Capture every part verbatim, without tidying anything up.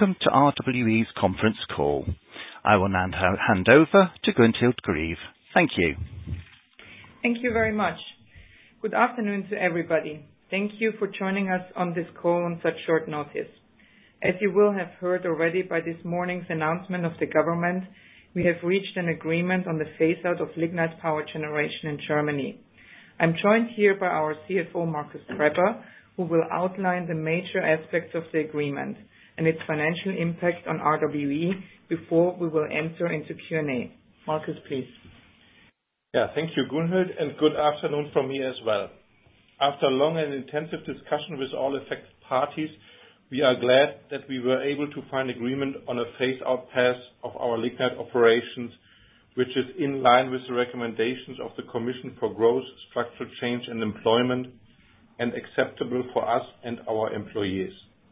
welcome to R W E's conference call. I will now hand over to Gunhild Grieve. Thank you. Thank you very much. Good afternoon to everybody. Thank you for joining us on this call on such short notice. As you will have heard already by this morning's announcement of the government, we have reached an agreement on the phase-out of lignite power generation in Germany. I'm joined here by our C F O, Markus Trepper, who will outline the major aspects of the agreement and its financial impact on R W E before we will enter into Q and A. Markus, please. Yeah, thank you, Gunhild, and good afternoon from me as well. After a long and intensive discussion with all affected parties, we are glad that we were able to find agreement on a phase-out path of our lignite operations, which is in line with the recommendations of the Commission for Growth, Structural Change and Employment, and acceptable for us and our employees.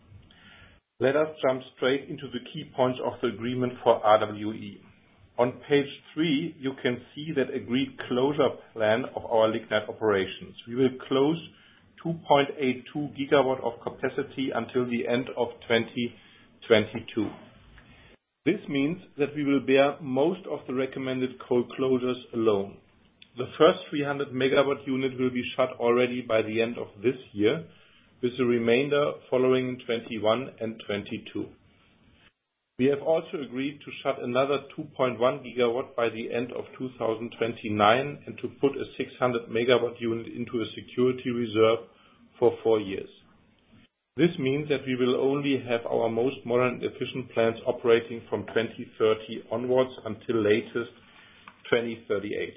Let us jump straight into the key points of the agreement for R W E. On page three, you can see that agreed closure plan of our lignite operations. We will close two point eight two gigawatt of capacity until the end of twenty twenty-two. This means that we will bear most of the recommended coal closures alone. The first three hundred megawatt unit will be shut already by the end of this year, with the remainder following in twenty-one and twenty-two. We have also agreed to shut another two point one gigawatt by the end of two thousand twenty-nine and to put a six hundred megawatt unit into a security reserve for four years. This means that we will only have our most modern and efficient plants operating from twenty thirty onwards until latest twenty thirty-eight.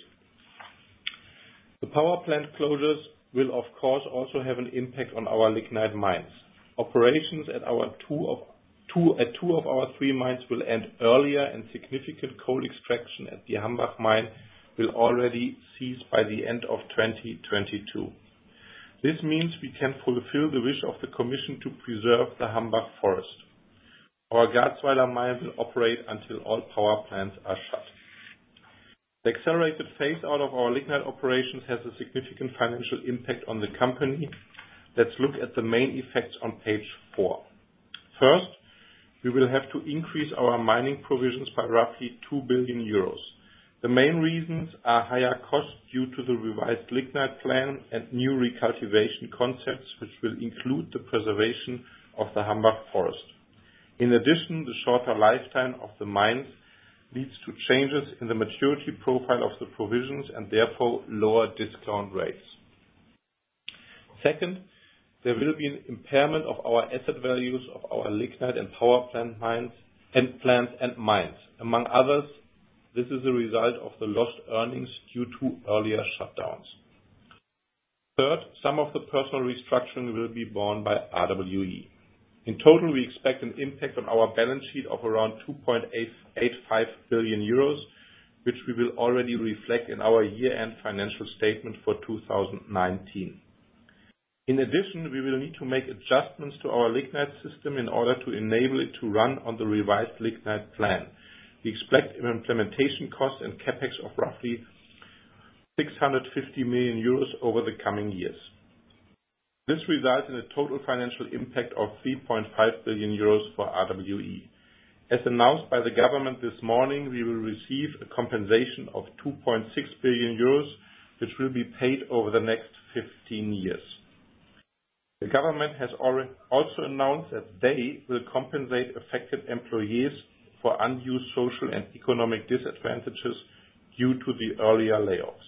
The power plant closures will of course also have an impact on our lignite mines. Operations at our two of two at two of our three mines will end earlier, and significant coal extraction at the Hambach mine will already cease by the end of twenty twenty-two. This means we can fulfill the wish of the Commission to preserve the Hambach forest. Our Garzweiler mine will operate until all power plants are shut. The accelerated phase-out of our lignite operations has a significant financial impact on the company. Let's look at the main effects on page four. First, we will have to increase our mining provisions by roughly two billion euros. The main reasons are higher costs due to the revised lignite plan and new recultivation concepts, which will include the preservation of the Hambach forest. In addition, the shorter lifetime of the mines leads to changes in the maturity profile of the provisions and therefore lower discount rates. Second, there will be an impairment of our asset values of our lignite and power plant mines and plants and mines. Among others, this is a result of the lost earnings due to earlier shutdowns. Third, some of the personnel restructuring will be borne by R W E. In total, we expect an impact on our balance sheet of around two point eight five billion euros, which we will already reflect in our year-end financial statement for two thousand nineteen. In addition, we will need to make adjustments to our lignite system in order to enable it to run on the revised lignite plan. We expect implementation costs and capex of roughly six hundred fifty million euros over the coming years. This results in a total financial impact of three point five billion euros for R W E. As announced by the government this morning, we will receive a compensation of two point six billion euros, which will be paid over the next fifteen years. The government has also announced that they will compensate affected employees for unused social and economic disadvantages due to the earlier layoffs.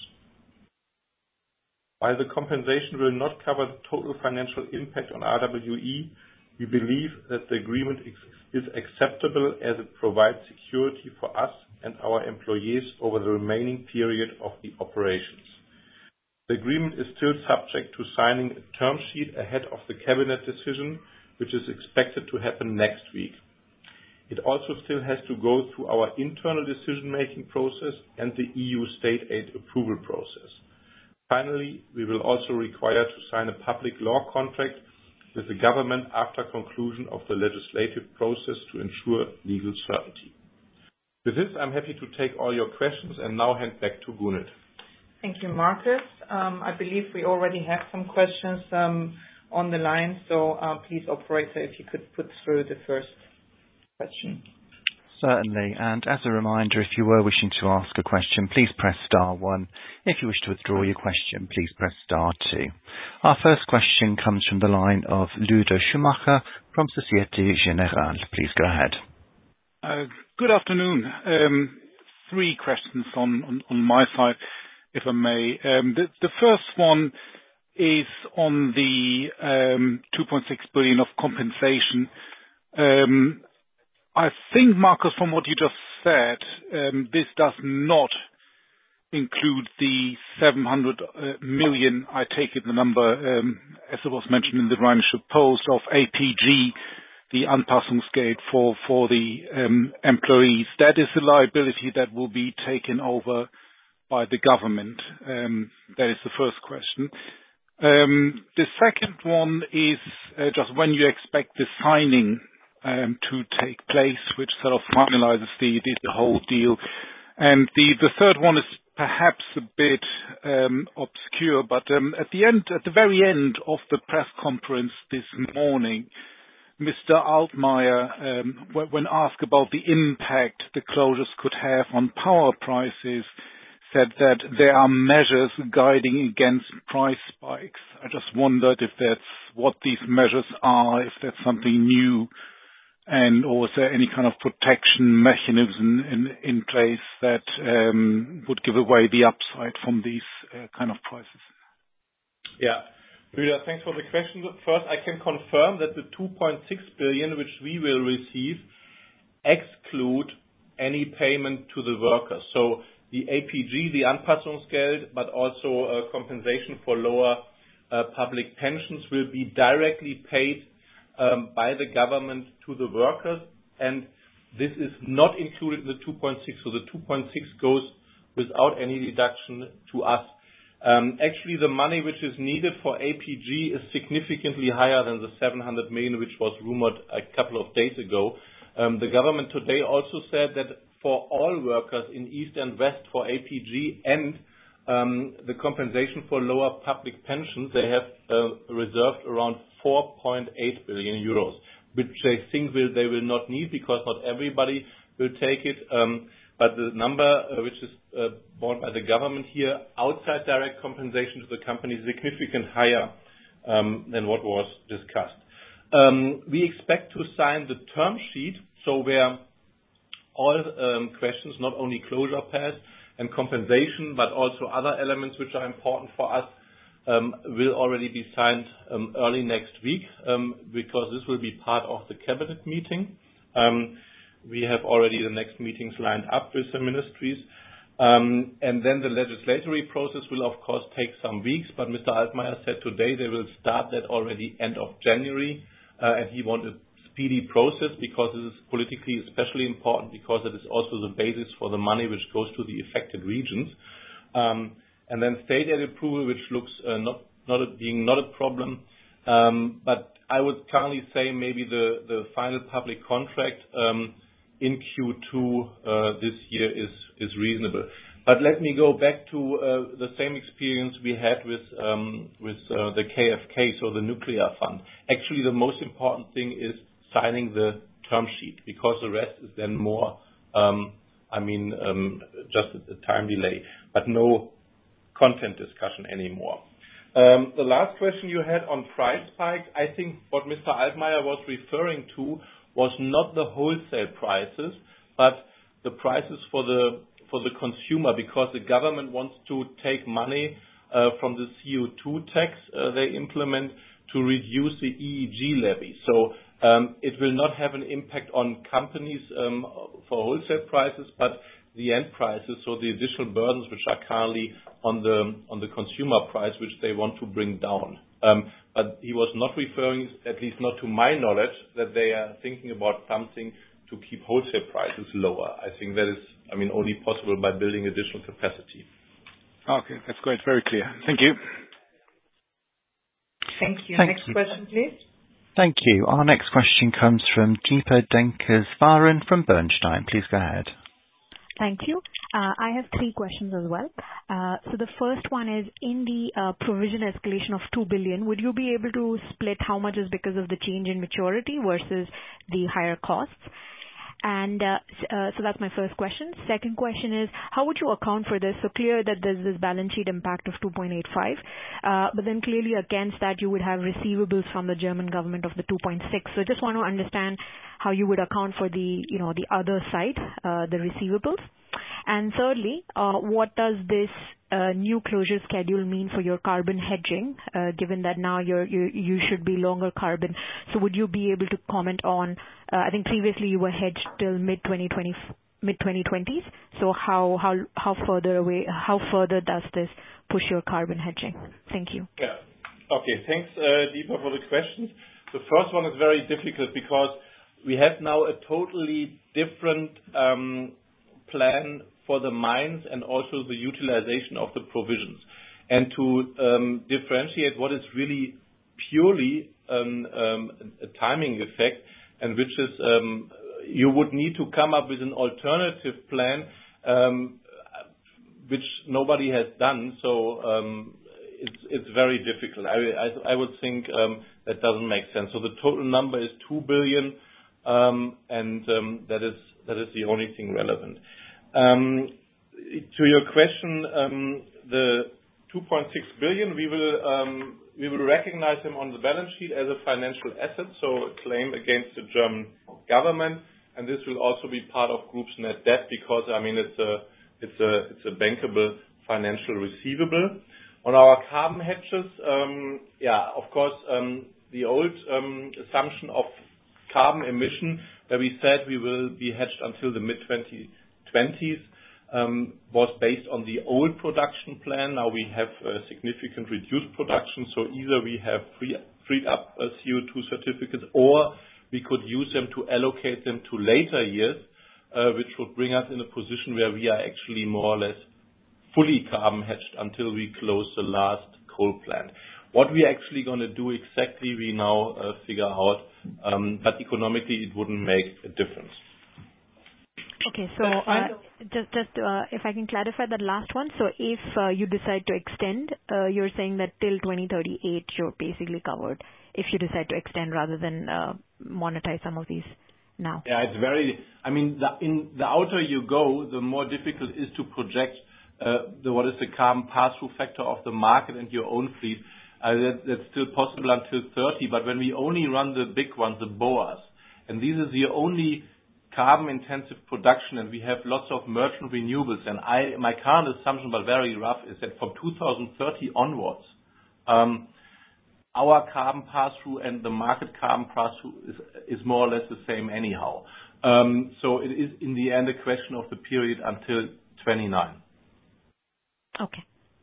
While the compensation will not cover the total financial impact on R W E, we believe that the agreement is acceptable as it provides security for us and our employees over the remaining period of the operations. The agreement is still subject to signing a term sheet ahead of the cabinet decision, which is expected to happen next week. It also still has to go through our internal decision-making process and the E U state aid approval process. Finally, we will also require to sign a public law contract with the government after conclusion of the legislative process to ensure legal certainty. With this, I'm happy to take all your questions and now hand back to Gunhild. Thank you, Markus. Um, I believe we already have some questions um, on the line, so uh, please, operator, if you could put through the first question. Certainly. And as a reminder, if you were wishing to ask a question, please press star one. If you wish to withdraw your question, please press star two. Our first question comes from the line of Ludo Schumacher from Societe Generale. Please go ahead. Uh, good afternoon. Um, three questions on, on, on my side, if I may. Um, the, the first one is on the um, two point six billion of compensation. Um, I think, Markus, from what you just said, um, this does not include the seven hundred million, I take it the number, um, as it was mentioned in the Rheinische Post, of A P G, the Anpassungsgeld for for the um, employees. That is a liability that will be taken over by the government. Um, That is the first question. Um, The second one is uh, just when you expect the signing Um, to take place, which sort of finalizes the, the, the whole deal. And the, the third one is perhaps a bit um, obscure, but um, at the end, at the very end of the press conference this morning, Mister Altmaier, um, when, when asked about the impact the closures could have on power prices, said that there are measures guiding against price spikes. I just wondered if that's what these measures are, if that's something new, and or is there any kind of protection mechanism in in place that um, would give away the upside from these uh, kind of prices? Yeah. Ludo, thanks for the question. First, I can confirm that the two point six billion which we will receive exclude any payment to the workers. So the A P G, the Anpassungsgeld, but also uh, compensation for lower uh, public pensions will be directly paid Um, by the government to the workers, and this is not included in the two point six. So the two point six goes without any deduction to us. Um, actually, the money which is needed for A P G is significantly higher than the seven hundred million, which was rumored a couple of days ago. Um, the government today also said that for all workers in East and West for A P G and um, the compensation for lower public pensions, they have uh, reserved around four point eight billion euros, which they think will they will not need because not everybody will take it. Um, but the number uh, which is uh, borne by the government here, outside direct compensation to the company, is significantly higher um, than what was discussed. Um, we expect to sign the term sheet, so where all um, questions, not only closure path and compensation, but also other elements which are important for us, Um, will already be signed um, early next week um, because this will be part of the cabinet meeting. Um, we have already the next meetings lined up with the ministries. Um, and then the legislatory process will, of course, take some weeks, but Mister Altmaier said today they will start that already end of January, uh, and he wanted a speedy process because this is politically especially important because it is also the basis for the money which goes to the affected regions. Um, And then state aid approval, which looks uh, not not a, being not a problem. Um, but I would currently say maybe the, the final public contract um, in Q two uh, this year is, is reasonable. But let me go back to uh, the same experience we had with um, with uh, the K F K, so the nuclear fund. Actually, the most important thing is signing the term sheet because the rest is then more, um, I mean, um, just a time delay, but no content discussion anymore. Um, the last question you had on price spikes, I think what Mister Altmaier was referring to was not the wholesale prices, but the prices for the for the consumer, because the government wants to take money uh, from the C O two tax uh, they implement to reduce the E E G levy. So um, it will not have an impact on companies um, for wholesale prices, but the end prices, so the additional burdens which are currently on the on the consumer price, which they want to bring down. Um, but he was not referring, at least not to my knowledge, that they are thinking about something to keep wholesale prices lower. I think that is, I mean, only possible by building additional capacity. Okay, that's great. Very clear. Thank you. Thank you. Thank Next you. question, please. Thank you. Our next question comes from Deepa Venkateswaran from Bernstein. Please go ahead. Thank you. Uh, I have three questions as well. Uh, so the first one is, in the uh, provision escalation of two billion, would you be able to split how much is because of the change in maturity versus the higher costs? And uh, uh, so that's my first question. Second question is, how would you account for this? So clear that there's this balance sheet impact of two point eight five, uh, but then clearly against that you would have receivables from the German government of the two point six. So just want to understand how you would account for the, you know, the other side, uh, the receivables. And thirdly, uh, what does this uh, new closure schedule mean for your carbon hedging, uh, given that now you're, you you should be longer carbon? So would you be able to comment on, uh, I think previously you were hedged till mid twenty twenty, mid twenty twenties. So how, how, how further away, how further does this push your carbon hedging? Thank you. Yeah. Okay. Thanks, uh, Deepa, for the questions. The first one is very difficult because we have now a totally different um, plan for the mines and also the utilization of the provisions. And to um, differentiate what is really purely um, um, a timing effect and which is um, you would need to come up with an alternative plan um, which nobody has done. So um, it's, it's very difficult. I, I, I would think um, that doesn't make sense. So the total number is two billion um, and um, that is that is the only thing relevant. Um, to your question, um, the two point six billion, we will um, we will recognize them on the balance sheet as a financial asset, so a claim against the German government, and this will also be part of group's net debt because I mean it's a it's a it's a bankable financial receivable. On our carbon hedges, um, yeah, of course, um, the old um, assumption of carbon emission, where we said we will be hedged until the mid twenty twenties, um, was based on the old production plan. Now we have uh, significant reduced production, so either we have free, freed up uh, C O two certificates or we could use them to allocate them to later years, uh, which would bring us in a position where we are actually more or less fully carbon hedged until we close the last coal plant. What we're actually going to do exactly, we now uh, figure out, um, but economically it wouldn't make a difference. Okay, so uh, just just uh, if I can clarify that last one. So if uh, you decide to extend, uh, you're saying that till twenty thirty-eight you're basically covered if you decide to extend rather than uh, monetize some of these now. Yeah, it's very, I mean, the, in the outer you go, the more difficult it is to project uh, the, what is the carbon pass-through factor of the market and your own fleet. Uh, that, that's still possible until thirty, but when we only run the big ones, the B O As, and this is the only carbon-intensive production, and we have lots of merchant renewables. And I, my current assumption, but very rough, is that from two thousand thirty onwards, um, our carbon pass-through and the market carbon pass-through is, is more or less the same anyhow. Um, so it is in the end a question of the period until twenty-nine. Okay.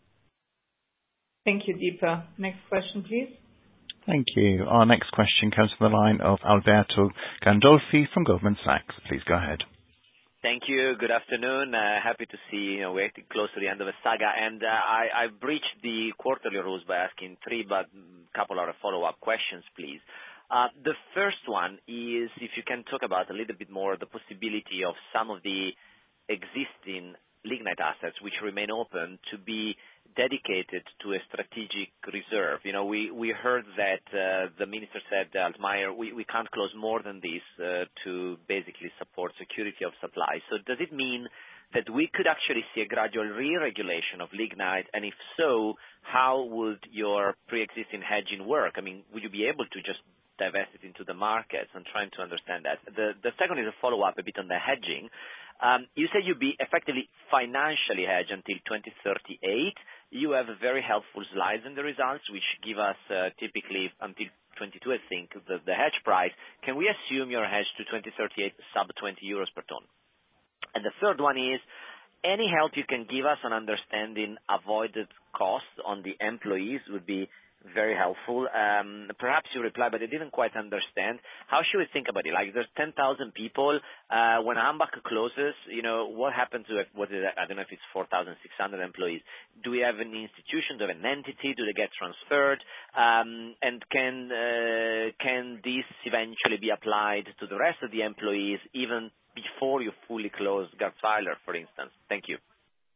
Thank you, Deepa. Next question, please. Thank you. Our next question comes from the line of Alberto Gandolfi from Goldman Sachs. Please go ahead. Thank you. Good afternoon. Uh, happy to see you know, we're getting close to the end of the saga. And uh, I, I breached the quarterly rules by asking three, but a couple of follow-up questions, please. Uh, the first one is if you can talk about a little bit more the possibility of some of the existing lignite assets which remain open to be dedicated to a strategic reserve. You know, we, we heard that uh, the minister said, Altmaier, we, we can't close more than this uh, to basically support security of supply. So does it mean that we could actually see a gradual re-regulation of lignite? And if so, how would your pre-existing hedging work? I mean, would you be able to just divest it into the markets? I'm trying to understand that. The, the second is a follow-up a bit on the hedging. Um, you said you'd be effectively financially hedged until twenty thirty-eight. You have very helpful slides in the results, which give us uh, typically until twenty-two, I think, the, the hedge price. Can we assume you're hedged to twenty thirty-eight sub twenty euros per ton? And the third one is, any help you can give us on understanding avoided costs on the employees would be very helpful. Um, perhaps you replied, but I didn't quite understand. How should we think about it? Like, there's ten thousand people. Uh, when Ambach closes, you know, what happens to, what is it, I don't know if it's four thousand six hundred employees. Do we have an institution? Do we have an entity? Do they get transferred? Um, and can, uh, can this eventually be applied to the rest of the employees even before you fully close Garzweiler, for instance? Thank you.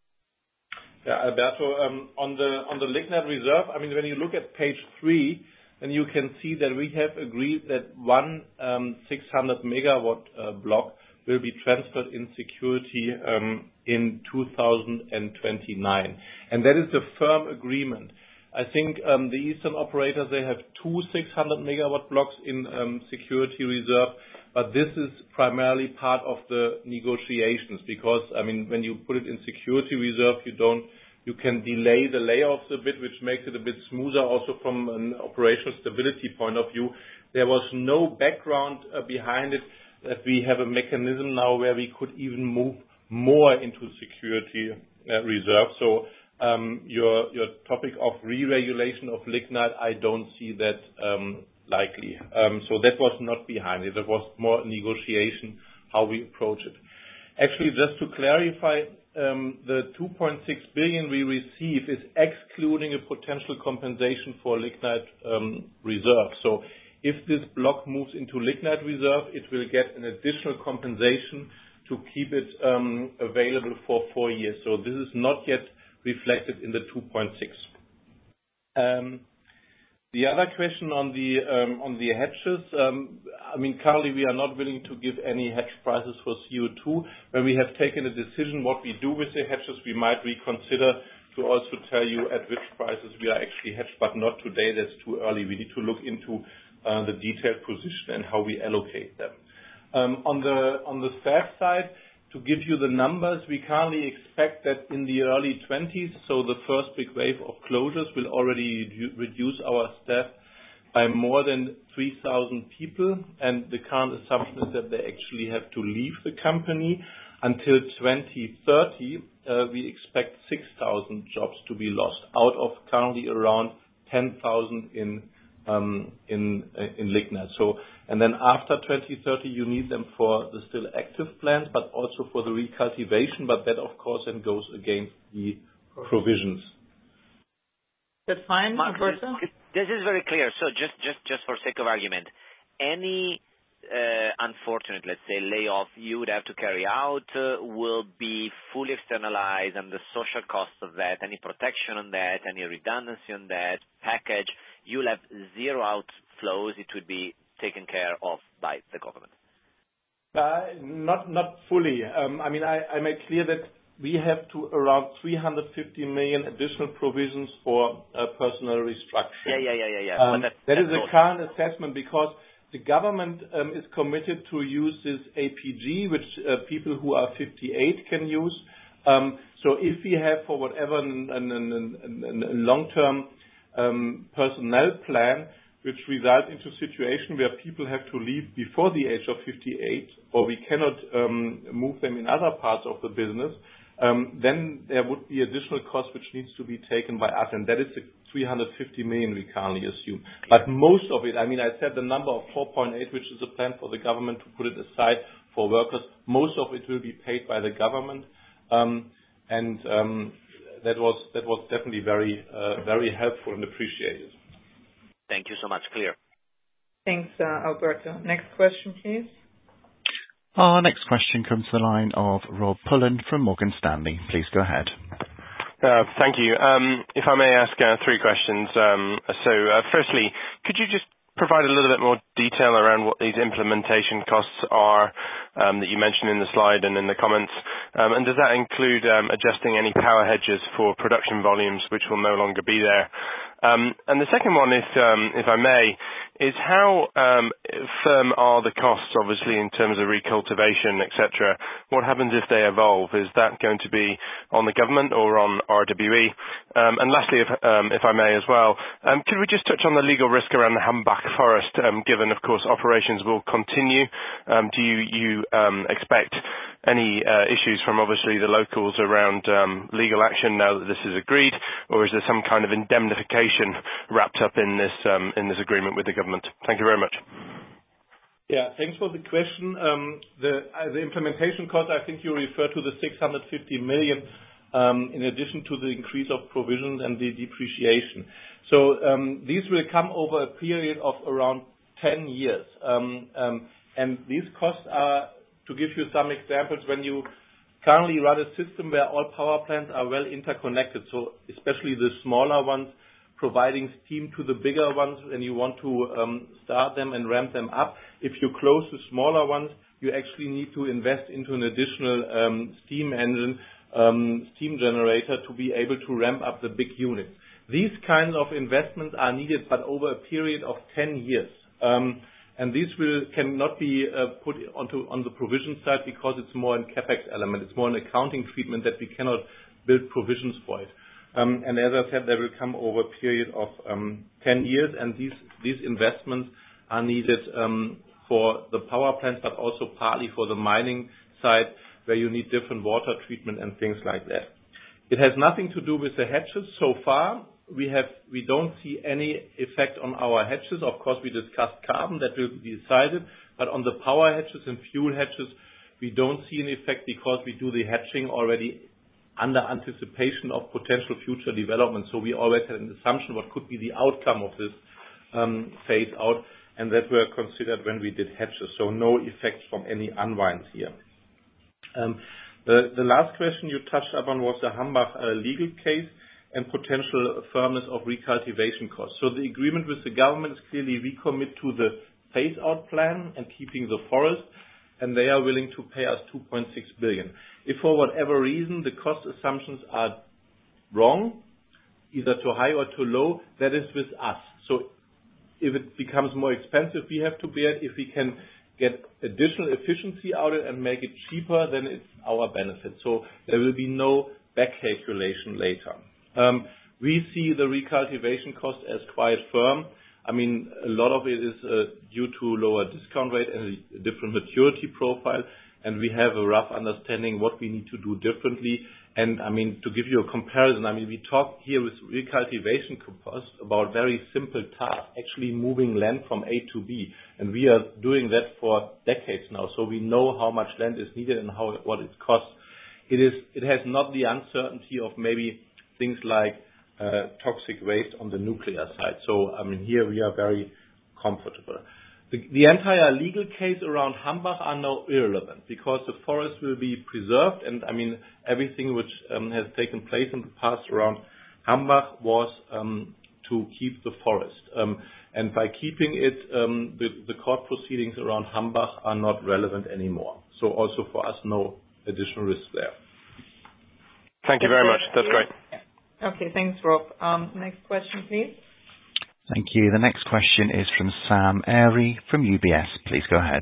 Yeah, Alberto, um, on the on the lignite reserve, I mean, when you look at page three, then you can see that we have agreed that one um, six hundred megawatt uh, block will be transferred in security um, in two thousand twenty-nine. And that is a firm agreement. I think um, the Eastern operators, they have two six hundred megawatt blocks in um, security reserve, but this is primarily part of the negotiations because, I mean, when you put it in security reserve, you don't, you can delay the layoffs a bit, which makes it a bit smoother also from an operational stability point of view. There was no background uh, behind it that we have a mechanism now where we could even move more into security uh, reserve. So um, your your topic of re-regulation of lignite, I don't see that um, likely. Um, so that was not behind it. It was more negotiation how we approach it. Actually, just to clarify, um, the two point six billion we receive is excluding a potential compensation for lignite um, reserve. So if this block moves into lignite reserve, it will get an additional compensation to keep it um, available for four years. So this is not yet reflected in the two point six. Um, the other question on the um, on the hedges, um, I mean, currently we are not willing to give any hedge prices for C O two. When we have taken a decision what we do with the hedges, we might reconsider to also tell you at which prices we are actually hedged, but not today. That's too early. We need to look into uh, the detailed position and how we allocate them. Um, on the on the staff side, to give you the numbers, we currently expect that in the early twenties, so the first big wave of closures will already reduce our staff by more than three thousand people, and the current assumption is that they actually have to leave the company. Until twenty thirty, uh, we expect six thousand jobs to be lost, out of currently around ten thousand in um, in in lignite. So, and then after twenty thirty, you need them for the still active plants, but also for the recultivation. But that, of course, then goes against the provisions. That's fine, Mark, Alberto? This is very clear. So just just just for sake of argument, any uh, unfortunate, let's say, layoff you would have to carry out uh, will be fully externalized, and the social costs of that, any protection on that, any redundancy on that package, you'll have zero outflows. It would be taken care of by the government. Uh, not not fully. Um, I mean, I, I made clear that we have to around three hundred fifty million additional provisions for uh, personal restructuring. Yeah, yeah, yeah, yeah. yeah. Um, but that, that is all. a current assessment because the government um, is committed to use this A P G, which uh, people who are fifty-eight can use. Um, so if we have, for whatever, a long-term um, personnel plan, which results into a situation where people have to leave before the age of fifty-eight, or we cannot um, move them in other parts of the business, um, then there would be additional cost which needs to be taken by us, and that is the three hundred fifty million we currently assume. But most of it, I mean, I said the number of four point eight, which is a plan for the government to put it aside for workers, most of it will be paid by the government, um, and um, that was that was definitely very uh, very helpful and appreciated. Thank you so much. Clear. Thanks, uh, Alberto. Next question, please. Our next question comes to the line of Rob Pullen from Morgan Stanley. Please go ahead. Uh, thank you. Um, if I may ask uh, three questions. Um, so, uh, firstly, could you just provide a little bit more detail around what these implementation costs are um, that you mentioned in the slide and in the comments? Um, and does that include um, adjusting any power hedges for production volumes which will no longer be there? Um, and the second one, if um, if I may, is how um, firm are the costs, obviously, in terms of recultivation, et cetera? What happens if they evolve? Is that going to be on the government or on R W E? Um, and lastly, if, um, if I may as well, um, could we just touch on the legal risk around the Hambach forest, um, given, of course, operations will continue? Um, do you, you um, expect any uh, issues from, obviously, the locals around um, legal action now that this is agreed, or is there some kind of indemnification wrapped up in this um, in this agreement with the government? Thank you very much. Yeah, thanks for the question. Um, the, uh, the implementation cost, I think you refer to the six hundred fifty million um, in addition to the increase of provisions and the depreciation. So um, these will come over a period of around ten years. Um, um, and these costs are, to give you some examples, when you currently run a system where all power plants are well interconnected, so especially the smaller ones, providing steam to the bigger ones, and you want to um, start them and ramp them up. If you close the smaller ones, you actually need to invest into an additional um, steam engine, um, steam generator to be able to ramp up the big units. These kinds of investments are needed, but over a period of ten years. Um, and This will cannot be uh, put onto on the provision side because it's more an CapEx element. It's more an accounting treatment that we cannot build provisions for it. Um, and As I said, they will come over a period of um, ten years, and these these investments are needed um, for the power plants, but also partly for the mining side, where you need different water treatment and things like that. It has nothing to do with the hedges so far. We have we don't see any effect on our hedges. Of course, we discussed carbon, that will be decided, but on the power hedges and fuel hedges, we don't see an effect because we do the hedging already under anticipation of potential future development. So we always had an assumption what could be the outcome of this um, phase out, and that were considered when we did hedges. So no effects from any unwinds here. Um, the, the last question you touched upon was the Hambach uh, legal case and potential firmness of recultivation costs. So the agreement with the government is clearly we commit to the phase-out plan and keeping the forest, and they are willing to pay us two point six billion. If for whatever reason the cost assumptions are wrong, either too high or too low, that is with us. So if it becomes more expensive, we have to bear it. If we can get additional efficiency out of it and make it cheaper, then it's our benefit. So there will be no back calculation later. Um, we see the recultivation cost as quite firm. I mean, a lot of it is uh, due to lower discount rate and a different maturity profile, and we have a rough understanding what we need to do differently. And I mean, to give you a comparison, I mean, we talk here with recultivation costs about very simple tasks, actually moving land from A to B, and we are doing that for decades now. So we know how much land is needed and how what it costs. It is it has not the uncertainty of maybe things like uh, toxic waste on the nuclear side. So I mean, here we are very comfortable. The, the entire legal case around Hambach are now irrelevant because the forest will be preserved, and I mean everything which um, has taken place in the past around Hambach was um, to keep the forest. Um, and by keeping it, um, the, the court proceedings around Hambach are not relevant anymore. So also for us, no additional risk there. Thank you very much. That's great. Okay, thanks, Rob. Um, next question, please. Thank you. The next question is from Sam Arie from U B S. Please go ahead.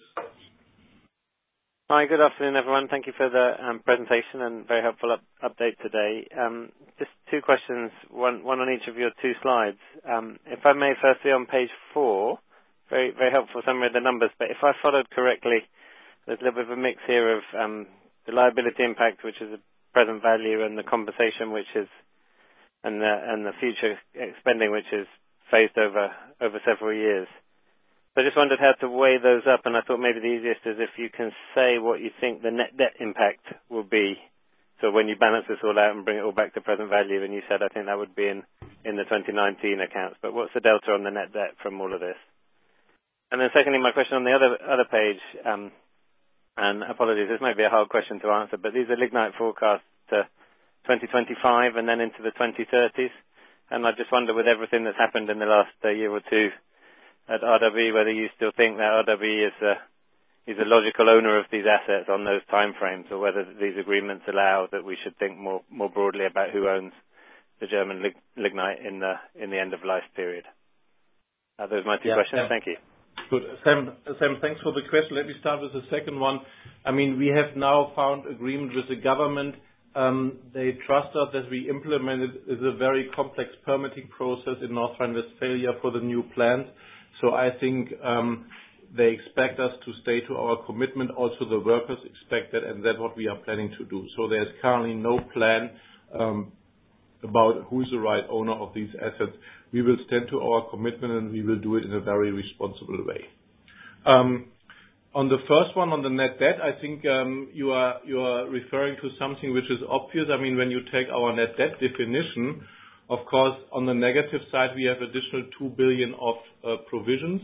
Hi, good afternoon, everyone. Thank you for the um, presentation and very helpful up- update today. Um, just two questions, one, one on each of your two slides. Um, if I may, firstly on page four, very very helpful summary of the numbers, but if I followed correctly, there's a little bit of a mix here of um, the liability impact, which is a present value, and the compensation, which is, and the, and the future expending, which is phased over over several years. So I just wondered how to weigh those up, and I thought maybe the easiest is if you can say what you think the net debt impact will be. So when you balance this all out and bring it all back to present value, and you said I think that would be in, in the twenty nineteen accounts, but what's the delta on the net debt from all of this? And then secondly, my question on the other other page, um, and apologies, this might be a hard question to answer, but these are lignite forecasts to twenty twenty-five and then into the twenty thirties. And I just wonder, with everything that's happened in the last uh, year or two at R W E, whether you still think that R W E is a, is a logical owner of these assets on those timeframes, or whether these agreements allow that we should think more, more broadly about who owns the German lig- lignite in the in the end of life period. Uh, those are my two yeah, questions. Yeah. Thank you. Good. Sam, Sam, thanks for the question. Let me start with the second one. I mean, we have now found agreement with the government. Um, they trust us that we implemented is a very complex permitting process in North Rhine-Westphalia for the new plant. So I think um, they expect us to stay to our commitment. Also, the workers expect that, and that's what we are planning to do. So there's currently no plan um, about who is the right owner of these assets. We will stand to our commitment, and we will do it in a very responsible way. Um, On the first one, on the net debt, I think um, you are you are referring to something which is obvious. I mean, when you take our net debt definition, of course, on the negative side, we have additional two billion of uh, provisions.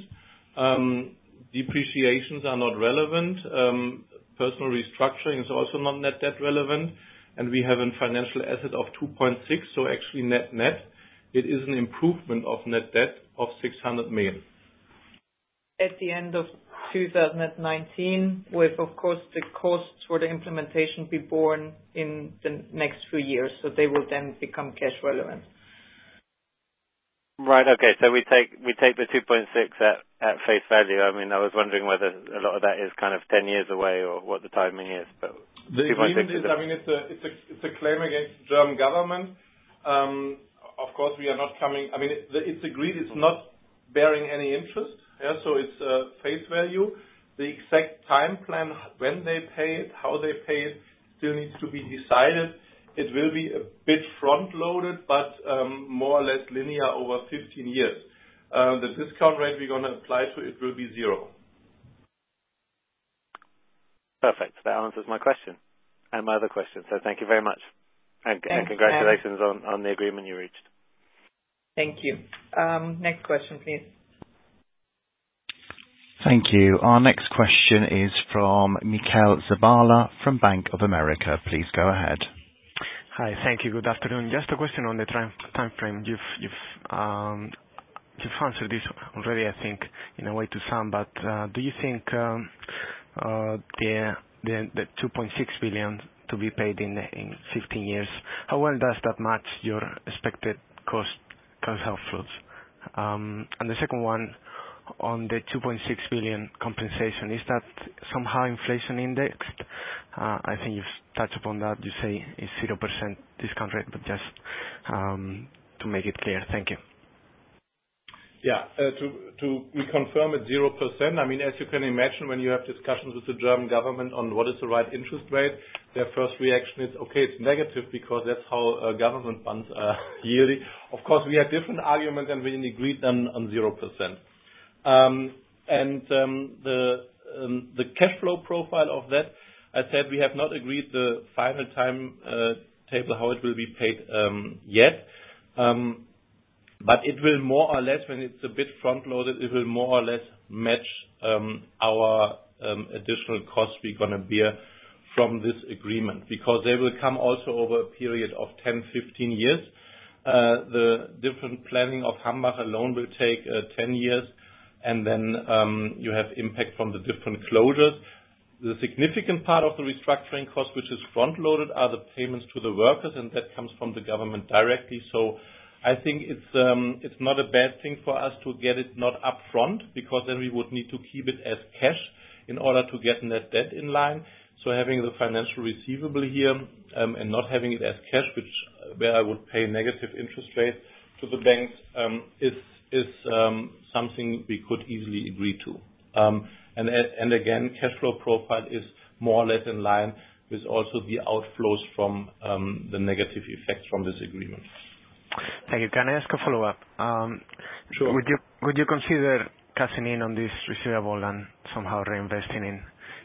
Um, depreciations are not relevant. Um, personal restructuring is also not net debt relevant, and we have a financial asset of two point six. So actually, net net, it is an improvement of net debt of six hundred million. At the end of two thousand nineteen, with, of course, the costs for the implementation be borne in the next few years, so they will then become cash relevant. Right. Okay. So we take we take the two point six at at face value. I mean, I was wondering whether a lot of that is kind of ten years away or what the timing is. But the agreement is, I mean, it's a it's a it's a claim against the German government. Um, of course, we are not coming. I mean, it, it's agreed. It's not bearing any interest. Yeah. So it's uh, face value. The exact time plan, when they pay it, how they pay it, still needs to be decided. It will be a bit front-loaded, but um, more or less linear over fifteen years. Uh, the discount rate we're going to apply to it will be zero. Perfect. That answers my question and my other question. So thank you very much. And, and Thanks, congratulations on, on the agreement you reached. Thank you. Um, next question, please. Thank you. Our next question is from Mikhail Zabala from Bank of America. Please go ahead. Hi. Thank you. Good afternoon. Just a question on the time frame. You've you've um, you've answered this already, I think, in a way to some, but uh, do you think um, uh, the the the two point six billion to be paid in in fifteen years, how well does that match your expected cost cost outflows? Um, and the second one, on the two point six billion compensation, is that somehow inflation indexed? Uh, I think you've touched upon that. You say it's zero percent discount rate, but just um, to make it clear. Thank you. Yeah. uh, To to reconfirm it zero percent. I mean, as you can imagine, when you have discussions with the German government on what is the right interest rate, their first reaction is, okay, it's negative because that's how uh, government bonds are yielding. Of course, we had different arguments, and we agreed on on zero percent. Um, and um, the um, the cash flow profile of that, I said we have not agreed the final time uh, table how it will be paid um, yet. Um, but it will more or less, when it's a bit front-loaded, it will more or less match um, our um, additional costs we're going to bear from this agreement, because they will come also over a period of ten, fifteen years. Uh, the different planning of Hambach alone will take uh, ten years. And then um, you have impact from the different closures. The significant part of the restructuring cost, which is front-loaded, are the payments to the workers, and that comes from the government directly. So I think it's um, it's not a bad thing for us to get it not up front, because then we would need to keep it as cash in order to get net debt in line. So having the financial receivable here um, and not having it as cash, which where I would pay negative interest rate to the banks, um, is is um, something we could easily agree to. Um, and, and again, cash flow profile is more or less in line with also the outflows from um, the negative effects from this agreement. Thank you. Can I ask a follow-up? Um, sure. Would you would you consider cashing in on this receivable and somehow reinvesting in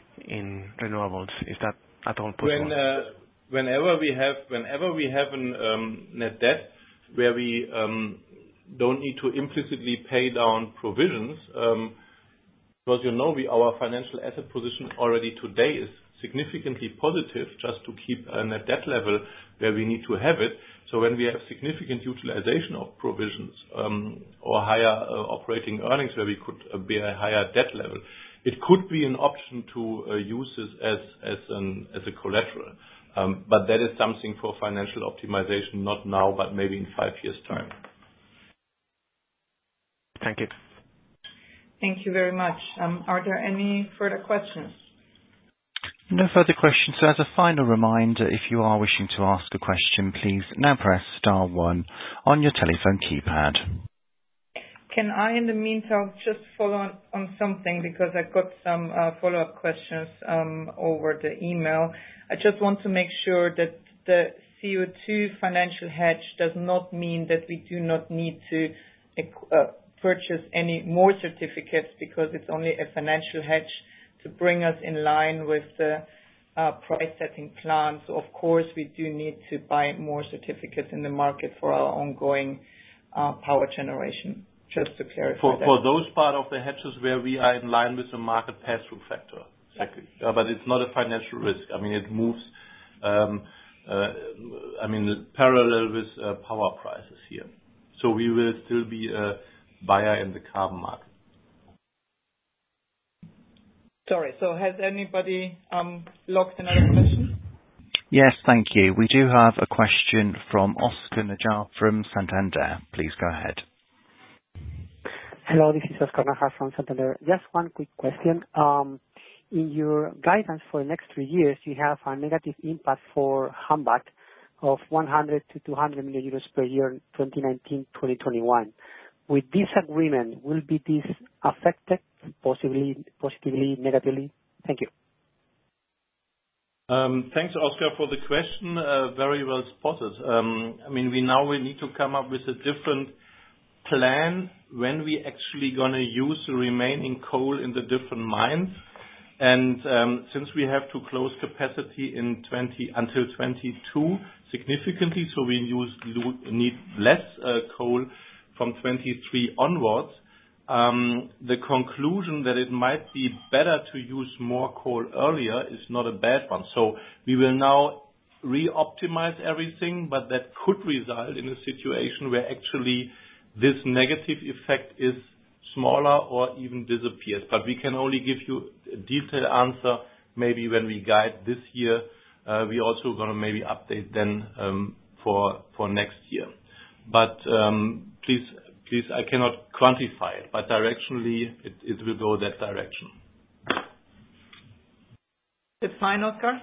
in renewables? Is that at all possible? When, uh, whenever we have whenever we have an um, net debt where we um, don't need to implicitly pay down provisions, um, because you know we our financial asset position already today is significantly positive, just to keep a net debt level where we need to have it. So when we have significant utilization of provisions um, or higher uh, operating earnings where we could uh, bear a higher debt level, it could be an option to uh, use this as as an as a collateral. Um, but that is something for financial optimization, not now, but maybe in five years' time. Thank you. Thank you very much. Um, are there any further questions? No further questions. So as a final reminder, if you are wishing to ask a question, please now press star one on your telephone keypad. Can I, in the meantime, just follow on, on something, because I got some uh, follow-up questions um, over the email. I just want to make sure that the C O two financial hedge does not mean that we do not need to uh, purchase any more certificates, because it's only a financial hedge to bring us in line with the uh, price setting plan. So of course we do need to buy more certificates in the market for our ongoing uh, power generation. Just to clarify for, that. For those part of the hedges where we are in line with the market pass-through factor. Exactly. Uh, but it's not a financial risk. I mean, it moves, um, uh, I mean, parallel with uh, power prices here. So we will still be a buyer in the carbon market. Sorry. So has anybody um, logged another question? Yes, thank you. We do have a question from Oscar Najar from Santander. Please go ahead. Hello, this is Oscar Najar from Santander. Just one quick question. Um, in your guidance for the next three years, you have a negative impact for Hambach of one hundred to two hundred million euros per year in twenty nineteen to twenty twenty-one. With this agreement, will be this affected possibly, positively, negatively? Thank you. Um, thanks, Oscar, for the question. Uh, very well spotted. Um, I mean, we now we need to come up with a different plan when we actually going to use the remaining coal in the different mines. And um, since we have to close capacity in twenty until twenty-two significantly, so we use need less uh, coal from twenty-three onwards. Um, the conclusion that it might be better to use more coal earlier is not a bad one. So we will now re-optimize everything, but that could result in a situation where actually this negative effect is smaller or even disappears. But we can only give you a detailed answer maybe when we guide this year. Uh, we also going to maybe update then um, for for next year. But um, please, please, I cannot quantify it, but directionally it, it will go that direction. Is it fine, Oscar?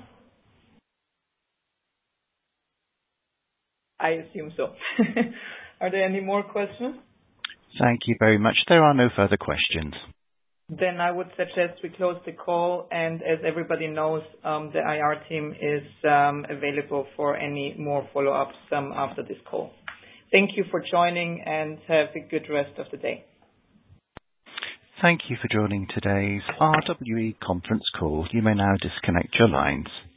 I assume so. Are there any more questions? Thank you very much. There are no further questions. Then I would suggest we close the call, and as everybody knows, um, the I R team is um, available for any more follow-ups um, after this call. Thank you for joining, and have a good rest of the day. Thank you for joining today's R W E conference call. You may now disconnect your lines.